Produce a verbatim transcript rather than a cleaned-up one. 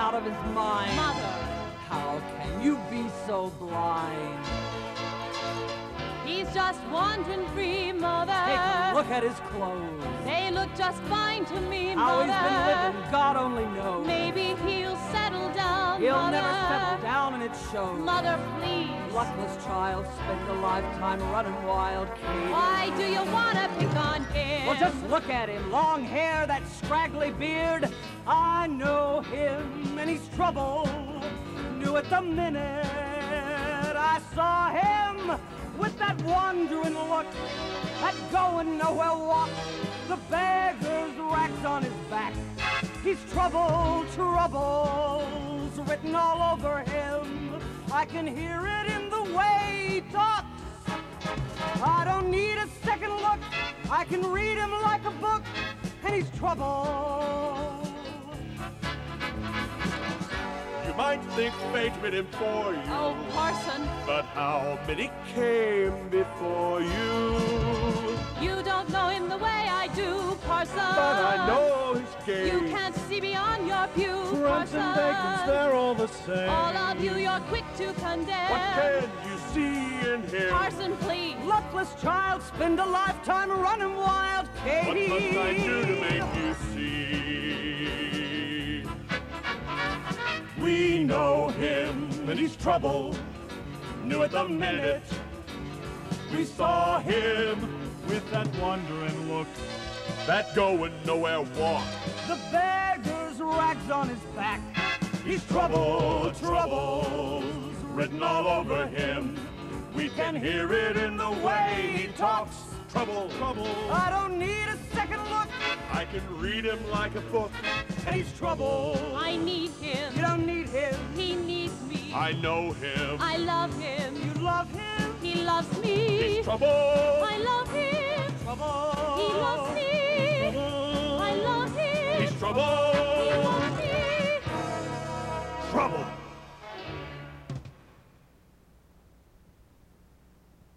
out of his mind. Mother. How can you be so blind? He's just wandering free, Mother. Take a look at his clothes. They look just fine to me, How Mother. he's been living, God only knows. Maybe he'll settle down, He'll Mother. never settle down, and it shows. Mother, please. Luckless child, spent a lifetime running wild, Katie. Why do you want to pick on him? Well, just look at him. Long hair, that scraggly beard. I know him, and he's trouble. Knew it the minute I saw him with that wandering look, that going nowhere walk, the beggar's rags on his back. He's trouble, troubles written all over him. I can hear it in the way he talks. I don't need a second look. I can read him like a book, and he's trouble. You might think fate made him for you. Oh, Parson. But how many came before you? You don't know him the way I do, Parson. But I know his game. You can't see beyond your pew, Trumps Parson. and Bacon's, they're all the same. All of you, you're quick to condemn. What can you see in him? Parson, please. Luckless child, spend a lifetime running wild, Katie. What must I do to make you see? We know him, and he's trouble. Knew it the minute we saw him with that wandering look, that going nowhere walk. The beggar's rags on his back. He's trouble, troubles written all over him. We can hear it in the way he talks. Trouble, trouble. I don't need a second look. I can read him like a book, and he's trouble. I need him. You don't need him. He needs me. I know him. I love him. You love him. He loves me. He's trouble. I love him. Trouble. He loves me. Trouble. I love him. He's trouble. He loves me. Trouble.